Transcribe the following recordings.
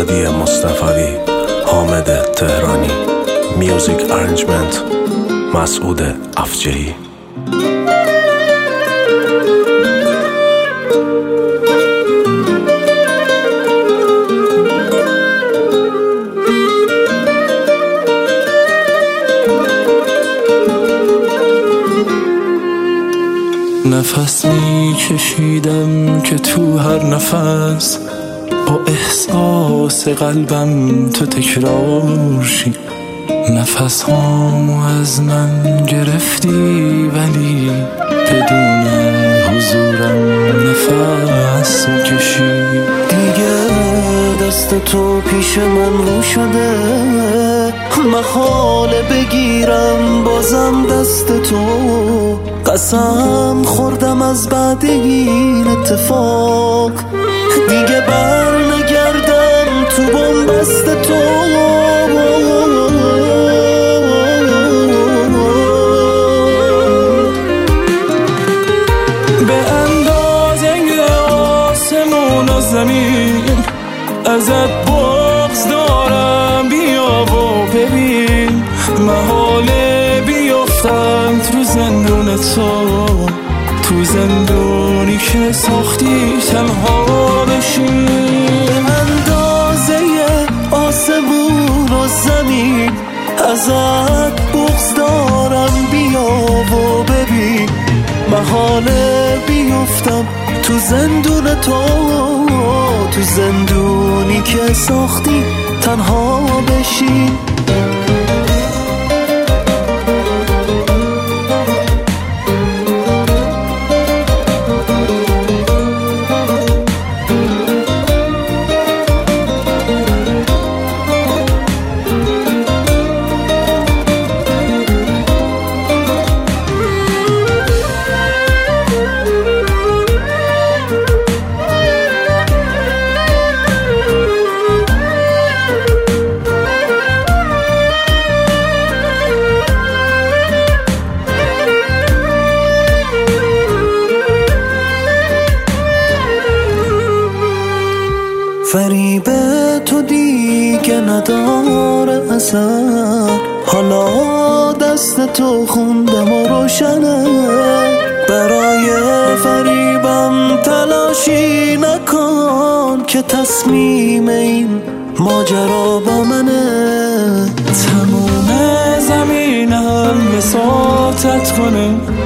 هادی مصطفی، حامد تهرانی. میوزیک ارنجمنت مسعود افجهی. نفس می کشیدم که تو هر نفس با احساس قلبم تو تکرار شی. نفس هامو از من گرفتی ولی بدون حضورم نفس میکشی. دیگه دست تو پیش من رو شده، محاله بگیرم بازم دست تو. قسم خوردم از بعد این اتفاق دیگه بر نگردم تو بنبست تو. به اندازه آسمون و زمین ازت بغض دارم، بیا و ببین. محاله بیفتم تو زندون تو زندونی که ساختی تنها بشین. به اندازه آسمون و زمین ازت بغض دارم، بیا و ببین. محاله بیفتم تو زندون تو زندونی که ساختی تنها بشین. فریب تو دیگه نداره اثر، حالا دست تو خوندم و روشنه. برای فریبم تلاشی نکن که تصمیم این ماجرا با منه. تموم زمینم وساطت کنه،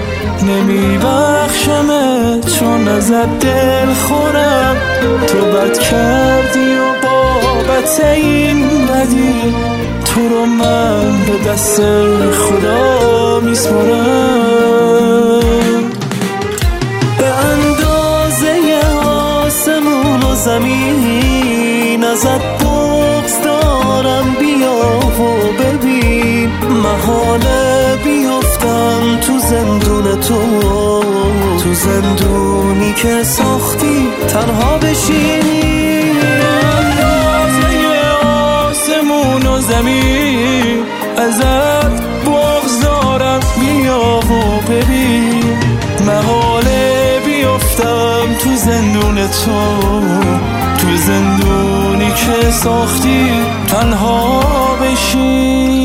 نمیبخشمت چون ازت دل خورم. تو بد کردی و بابت این بدی تو رو من به دست خدا میسپرم. به اندازه آسمون و زمین ازت بغض دارم، بیا و ببین. محاله بیفتم تو زندون تو زندونی که ساختی تنها بشینی. اندازه آسمون و زمین ازت بغض دارم، بیا و ببین. محاله بیفتم تو زندون تو زندونی که ساختی تنها بشین.